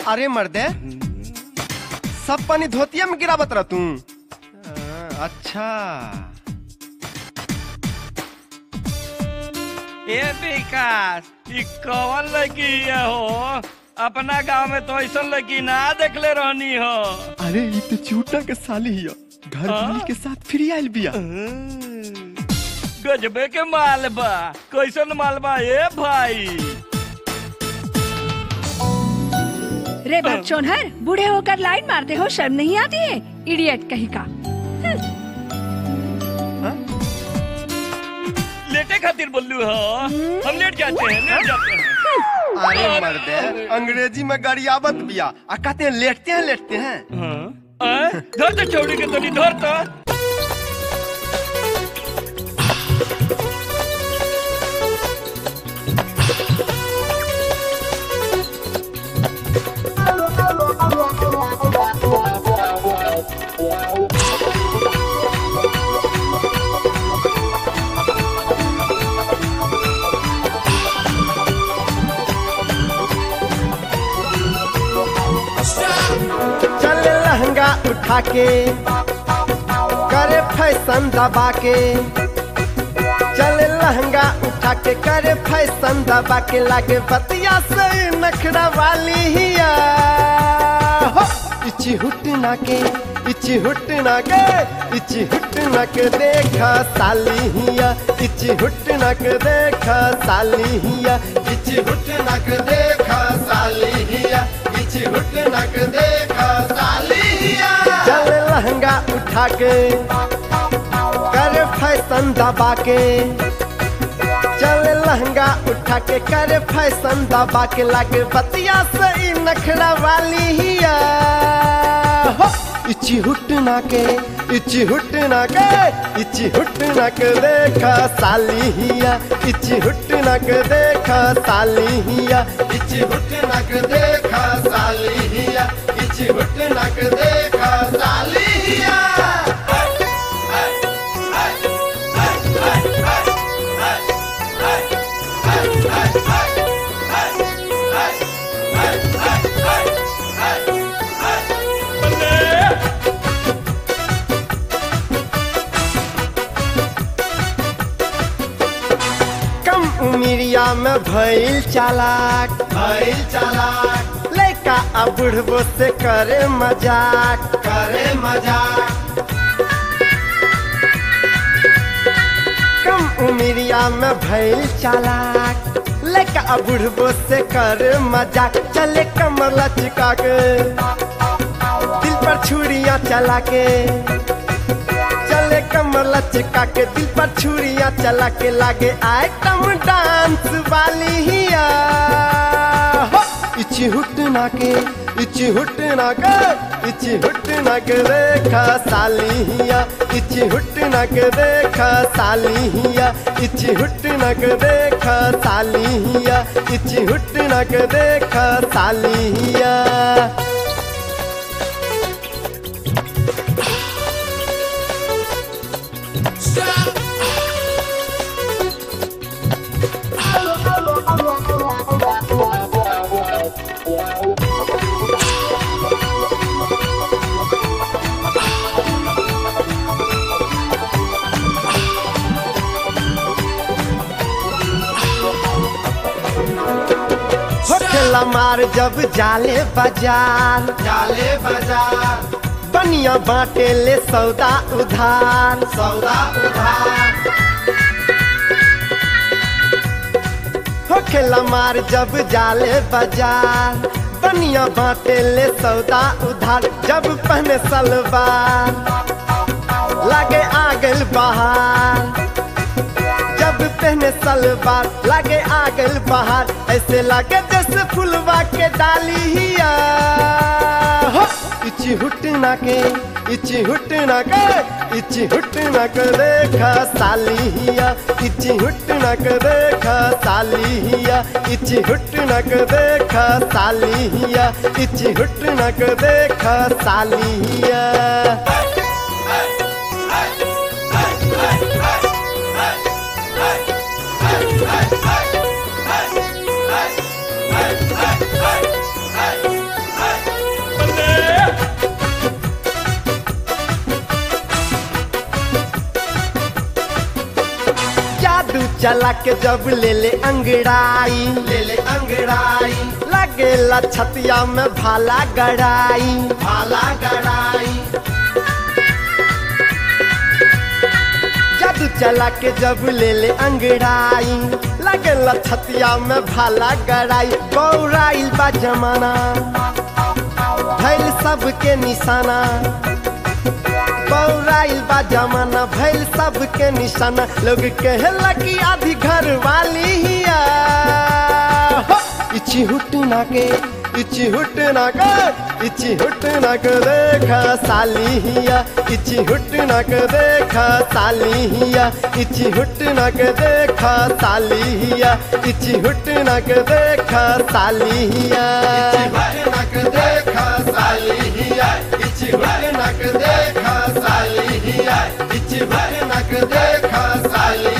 अरे मर्दे, सब पानी धोतिया में गिरावत रह तू। अच्छा ए विकास, ई कौन लड़की है हो? अपना गांव में तो ऐसा लड़की ना देखले रहनी हो। अरे ये तो चूटा के साली हिया, घर वाली के साथ फ्री आइल बिया। गजबे के मालबा, कैसन मालबा ए भाई? रे बच्चोनहर, बूढ़े होकर लाइन मारते हो, शर्म नहीं आती है? इडियट कहीं का। लेटे खातिर बोलू हो? हम लेट जाते हैं। अरे मर्दे, अंग्रेजी में गरियावत बिया, आ कहते हैं लेटते हैं। धर तो छोड़ी के तनी धर तो। चल लहंगा उठा के करे फैशन दबा के, चल लहंगा उठा के करे फैशन दबा के, लागे बतिया से नखरा वाली हिया। इची हुट ना के, इची हुट ना के, इची हुट ना के देखा साली हिया, इची हुट ना के देखा साली हिया, इची हुट ना के देखा साली हिया, इची हुट ना के देखा साली हिया। चल लहंगा उठा के करे फैशन दबा के, चल लहंगा उठा के करे फैशन दबा के, लागे बतिया से ई नखरा वाली हिया। इची हुट ना के, इची हुट ना के, इची हुट ना के देखा साली हिया, इची हुट ना के देखा साली हिया, इची हुट ना के देखा साली हिया, इची हुट ना के देखा साली हिया। उमिरिया में भइल चालाक, भइल चालाक, लड़का आ बुढ़बो से करे मजाक, करे मजाक। कम उमिरिया में भइल चालाक, लड़का आ बुढ़बो से करे मजाक, चले कमर लचका के दिल पर छुरियां चला के, चले कमर लचका के दिल पर छुरियां चला के, लागे आइटम डांस वाली हिया। इची हुट ना के, इची हुट ना के, इची हुट ना के देखा साली हिया, इची हुट ना के देखा साली हिया, इची हुट ना के देखा साली हिया, इची हुट ना के देखा साली हिया। होठला मार जब जाले बाजार, जाले बाजार, बनिया बाटे ले सौदा उधार, सौदा उधार। होठला मार जब जाले बाजार, बनिया बाटे ले सौदा उधार, जब पहने सलवार लागे आ गइल बहार, जब पहने सलवार लागे आ गइल बहार, ऐसे लागे जैसे फुलवा के डाली हिया। इची हुट ना के, इची हुट ना के, इची हुट ना के देखा साली हिया, इची हुट ना के देखा साली हिया, इची हुट ना के देखा साली हिया, इची हुट ना के देखा साली हिया। चला के जब ले ले अंगड़ाई लगेला छतिया में भाला गड़ाई जादू चला के जब ले ले अंगड़ाई लगेला छतिया में भाला गड़ाई बौराइल बा जमाना भइल सबके निशाना बौराइल बा जमाना भइल सबके निशाना लोग कहला कि आधी घर वाली हिया इची हुट ना के देखा साली हिया इची हुट ना के देखा साली हिया इची हुट ना के देखा साली हिया इची हुट ना के देखा साली हिया देखा साली हिया इची हुट नक देखा साली हिया इची हुट नक देखा साली